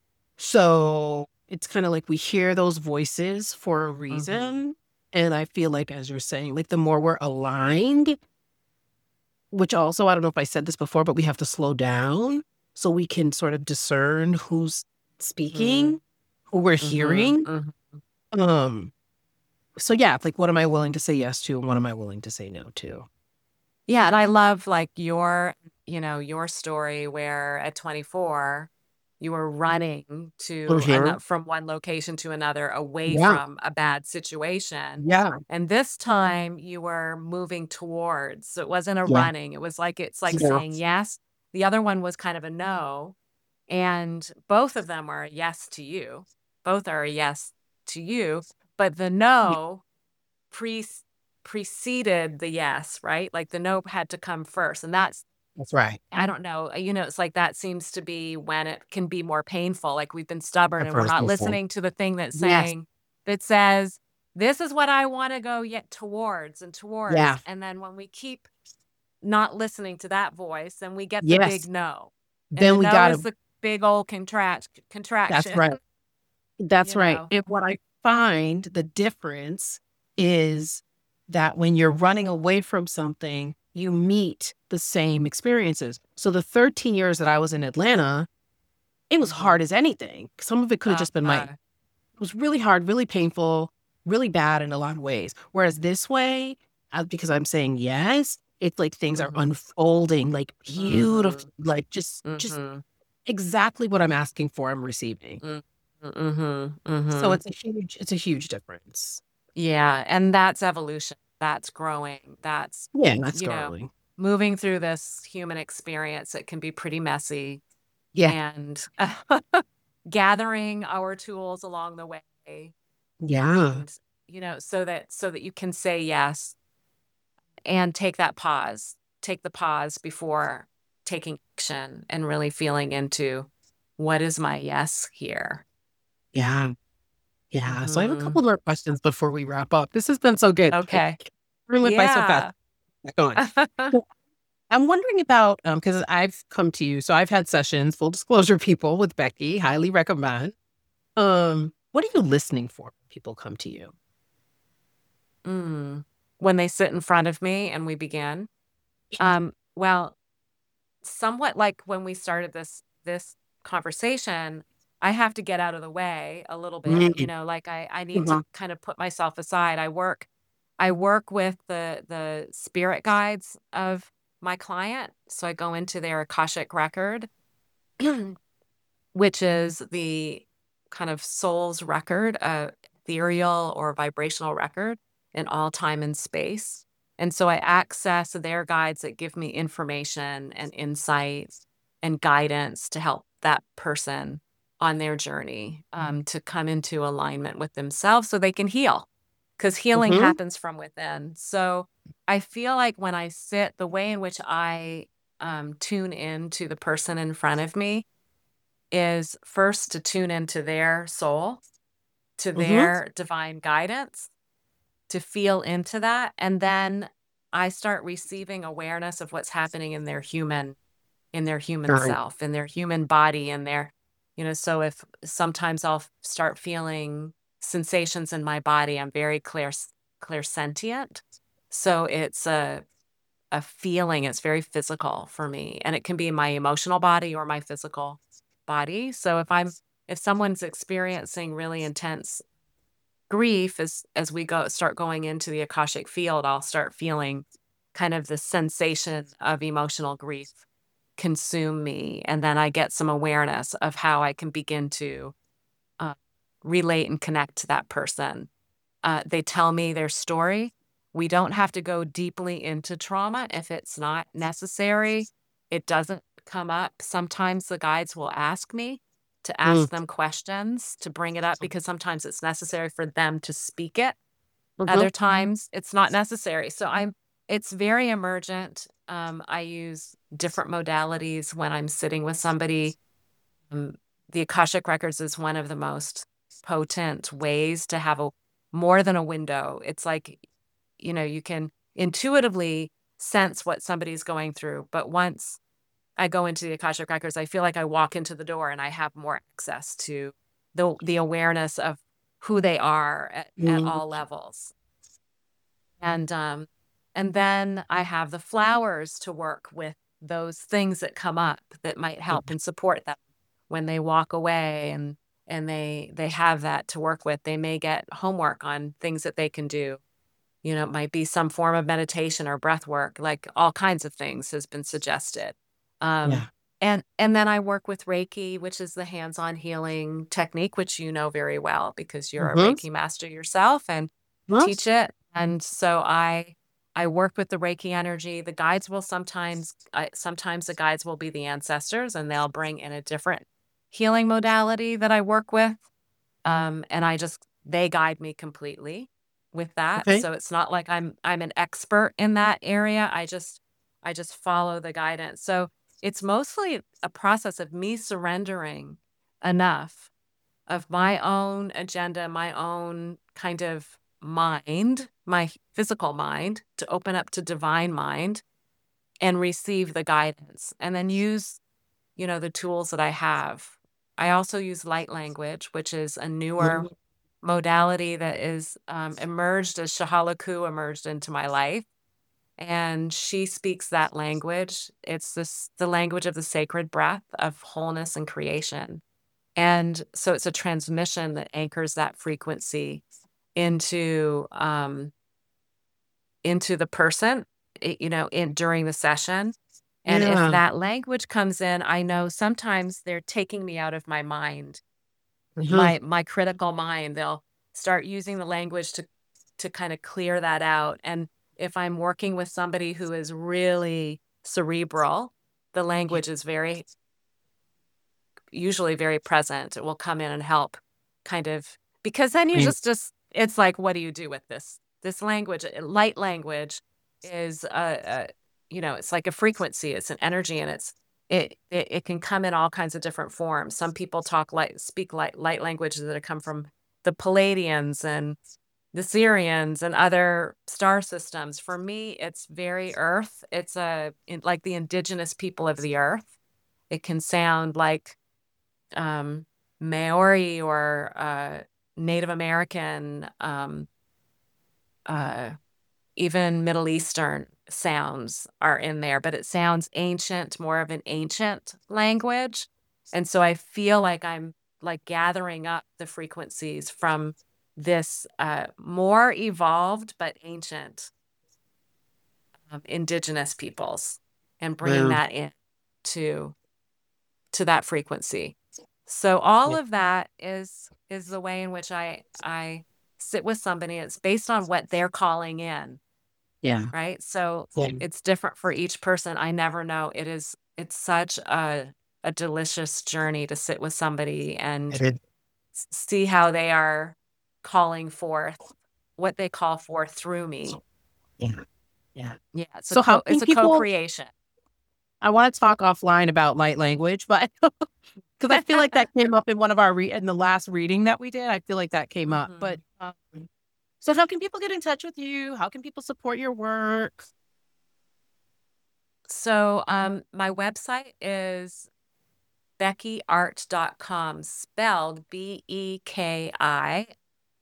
So it's kind of like we hear those voices for a Mm-hmm. reason. And I feel like, as you're saying, like the more we're aligned, which also, I don't know if I said this before, but we have to slow down so we can sort of discern who's speaking, who we're hearing. Mm-hmm. Um, so yeah, like what am I willing to say yes to and what am I willing to say no to? Yeah, and I love like your story where at 24 you were running Mhm. from one location to another away Yeah. from a bad situation. Yeah. And this time you were moving towards. So it wasn't a Yeah. running. It's like Yeah. saying yes. The other one was kind of a no, and both of them were a yes to you. both are a yes to you, but the no preceded the yes, right? Like the no had to come first. And that's, That's right. I don't know, it's like that seems to be when it can be more painful. Like we've been stubborn I've and heard we're us not before. listening to the thing that's Yes. saying, that says, this is what I want to go yet towards and towards. Yeah. And then when we keep not listening to that voice, then we get the big Yes. no. And the Then we no got is to, the big old that's contraction, right. That's you right. know. And what I find the difference is that when you're running away from something, you meet the same experiences. So the 13 years that I was in Atlanta, it was Mhm. hard as anything. Some of it could have just been it was really hard, really painful, really bad in a lot of ways. Whereas this way, because I'm saying yes, it's like things are Mhm. unfolding like beautiful, like just Mhm. exactly what I'm asking for, I'm receiving. Mhm. Mhm. So Mhm. it's a huge difference. Yeah, and that's evolution. That's growing. That's, Yeah, that's you know, growing. moving through this human experience. It can be pretty messy, Yeah, and gathering our tools along the way, yeah, and so that you can say yes and take the pause before taking action and really feeling into, what is my yes here? yeah, yeah. So I have a Mhm. couple more questions before we wrap up. This has been so good. Okay. We went by so fast. Yeah. Back on. So I'm wondering about because I've come to you, so I've had sessions, full disclosure, people with Becky, highly recommend. What are you listening for when people come to you? Mm. When they sit in front of me and we begin. Well, somewhat like when we started this conversation, I have to get out of the way a little bit, Mm, like I need to mhm, kind of put myself aside. I work with the spirit guides of my client. So I go into their Akashic record, which is the kind of soul's record, ethereal or vibrational record in all time and space. And so I access their guides that give me information and insights and guidance to help that person on their journey, to come into alignment with themselves so they can heal, because healing mhm, happens from within. So I feel like when I sit, the way in which I tune in to the person in front of me is first to tune into their soul, to mhm. their divine guidance, to feel into that. And then I start receiving awareness of what's happening in their human Right. self, in their human body, in their, so if sometimes I'll start feeling sensations in my body, I'm very clairsentient. So it's a feeling, it's very physical for me. And it can be my emotional body or my physical body. So if someone's experiencing really intense grief, as we start going into the Akashic field, I'll start feeling kind of the sensation of emotional grief consume me. And then I get some awareness of how I can begin to uh, relate and connect to that person. They tell me their story. We don't have to go deeply into trauma if it's not necessary. It doesn't come up. Sometimes the guides will ask me to Mm, ask them questions to bring it up, because sometimes it's necessary for them to speak it. mhm, Other times it's not necessary. So it's very emergent. I use different modalities when I'm sitting with somebody. Um, the Akashic Records is one of the most potent ways to have a more than a window. It's like, you can intuitively sense what somebody's going through. But once I go into the Akashic Records, I feel like I walk into the door and I have more access to the awareness of who they are at mm, all levels. And then I have the flowers to work with those things that come up that might help and support them when they walk away, and they have that to work with. They may get homework on things that they can do. It might be some form of meditation or breath work, like all kinds of things has been suggested. Um, yeah. and then I work with Reiki, which is the hands-on healing technique, which you know very well because you're a Mhm. Reiki master yourself and Yes. teach it. And so I work with the Reiki energy. The guides will sometimes the guides will be the ancestors, and they'll bring in a different healing modality that I work with. And they guide me completely with that. Okay. So it's not like I'm an expert in that area. I just follow the guidance. So it's mostly a process of me surrendering enough of my own agenda, my own kind of mind, my physical mind, to open up to divine mind and receive the guidance, and then use, the tools that I have. I also use light language, which is a newer modality that is emerged as Shahalaku emerged into my life. And she speaks that language. It's the language of the sacred breath of wholeness and creation. And so it's a transmission that anchors that frequency into the person, during the session. And if that language comes in, I know sometimes they're taking me out of my mind, my critical mind. They'll start using the language to kind of clear that out. And if I'm working with somebody who is really cerebral, the language is usually very present. It will come in and help, kind of, because then you just it's like, what do you do with this language? Light language is it's like a frequency, it's an energy, and it can come in all kinds of different forms. Some people speak light languages that have come from the Palladians and the Syrians and other star systems. For me, it's very earth. It's like the indigenous people of the earth. It can sound like Maori or Native American, even Middle Eastern sounds are in there, but it sounds ancient, more of an ancient language. And so I feel like I'm like gathering up the frequencies from this more evolved but ancient indigenous peoples, and bringing that in to that frequency. So all of that is the way in which I sit with somebody. It's based on what they're calling in. Yeah. Right. So it's different for each person. I never know. It's such a delicious journey to sit with somebody and see how they are calling forth what they call forth through me. Yeah. It's a co-creation. I want to talk offline about light language, but because I feel like that came up in one of our in the last reading that we did. I feel like that came up. But so how can people get in touch with you? How can people support your work? So my website is BeckyArt.com, spelled BEKIART.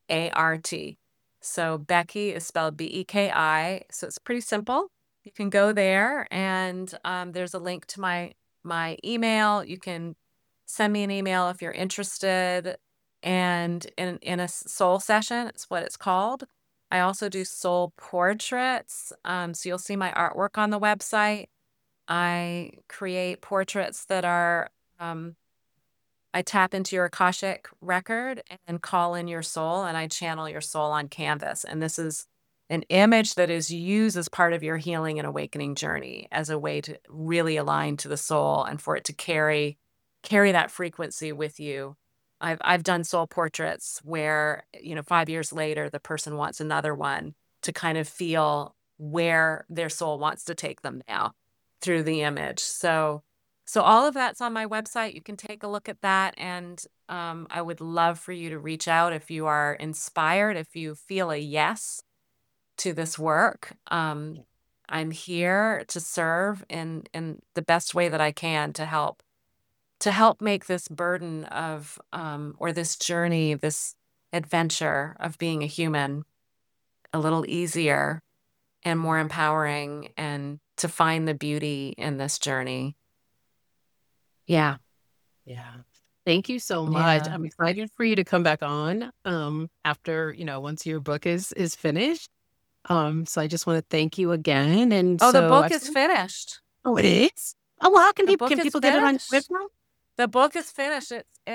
So Becky is spelled BEKI. So it's pretty simple. You can go there, and there's a link to my email. You can send me an email if you're interested. And in a soul session, it's what it's called. I also do soul portraits. So you'll see my artwork on the website. I create portraits that are, I tap into your Akashic record and call in your soul, and I channel your soul on canvas. And this is an image that is used as part of your healing and awakening journey, as a way to really align to the soul and for it to carry that frequency with you. I've done soul portraits where, 5 years later, the person wants another one to kind of feel where their soul wants to take them now through the image. So all of that's on my website. You can take a look at that. And I would love for you to reach out if you are inspired, if you feel a yes to this work. I'm here to serve in the best way that I can to help make this burden of, or this journey, this adventure of being a human a little easier and more empowering, and to find the beauty in this journey. Yeah. Thank you so much. I'm excited for you to come back on after, once your book is finished. So I just want to thank you again. And the book is finished. Oh, it is? Oh, well, can people get it on your website? The book is finished.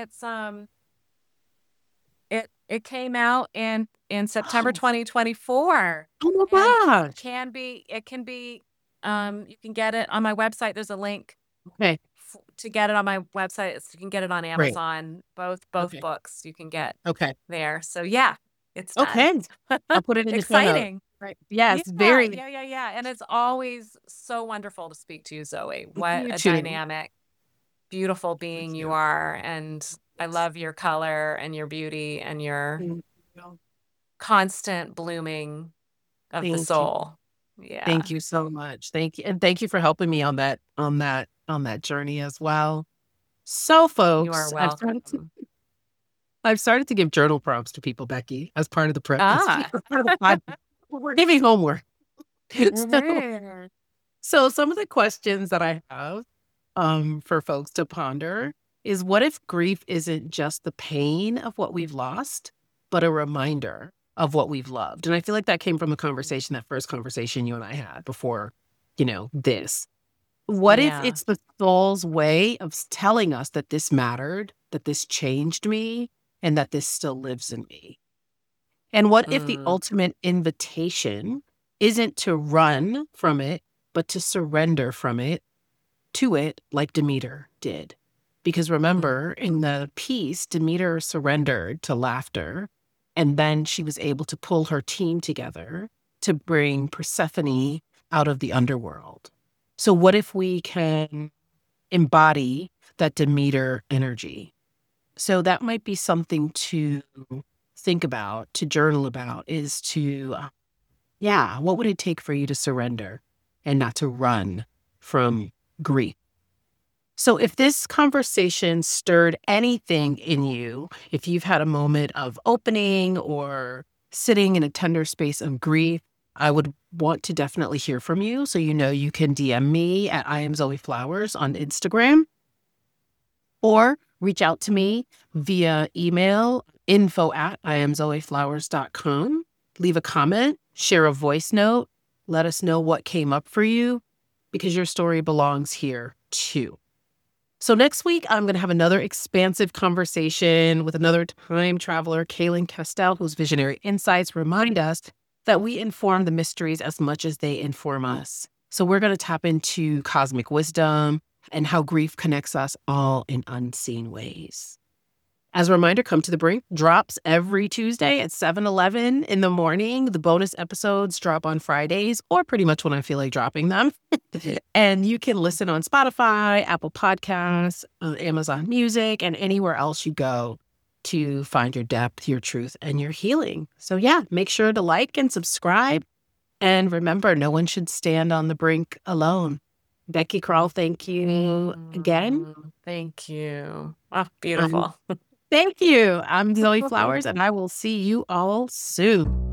It came out in September 2024. Oh my gosh. It can be you can get it on my website. There's a link. Okay. to get it on my website. You can get it on Great. Amazon. Both Okay. books you can get Okay. there. So yeah, it's done. Okay. I'll put it in the show notes. Exciting. Right. Yes, Yeah, very. yeah. And it's always so wonderful to speak to you, Zoe. What You a too. dynamic, beautiful being you are. And I love your color and your beauty and your constant blooming of the soul. Yeah. Thank you so much. Thank you. And thank you for helping me on that journey as well. So folks, You are welcome. I've started to give journal prompts to people, Becky, as part of the prep. Ah. We're giving homework. Mhm. So some of the questions that I have for folks to ponder is, what if grief isn't just the pain of what we've lost, but a reminder of what we've loved? And I feel like that came from that first conversation you and I had before, this. What if it's the soul's way of telling us that this mattered, that this changed me, and that this still lives in me? And what if the ultimate invitation isn't to run from it, but to surrender to it like Demeter did? Because remember, in the piece, Demeter surrendered to laughter, and then she was able to pull her team together to bring Persephone out of the underworld. So what if we can embody that Demeter energy? So that might be something to think about, to journal about, is to, what would it take for you to surrender and not to run from grief? So if this conversation stirred anything in you, if you've had a moment of opening or sitting in a tender space of grief, I would want to definitely hear from you. So you can DM me at I am Zoe Flowers on Instagram, or reach out to me via email, info@IamZoeFlowers.com. Leave a comment, share a voice note, let us know what came up for you, because your story belongs here too. So next week, I'm going to have another expansive conversation with another time traveler, Kaylin Castell, whose visionary insights remind us that we inform the mysteries as much as they inform us. So we're going to tap into cosmic wisdom and how grief connects us all in unseen ways. As a reminder, Come to the Brink drops every Tuesday at 7:11 in the morning. The bonus episodes drop on Fridays, or pretty much when I feel like dropping them. And you can listen on Spotify, Apple Podcasts, Amazon Music, and anywhere else you go to find your depth, your truth, and your healing. So make sure to like and subscribe. And remember, no one should stand on the brink alone. Becky Krall, thank you again. Thank you. Oh, beautiful. Thank you. I'm Zoe Flowers, and I will see you all soon.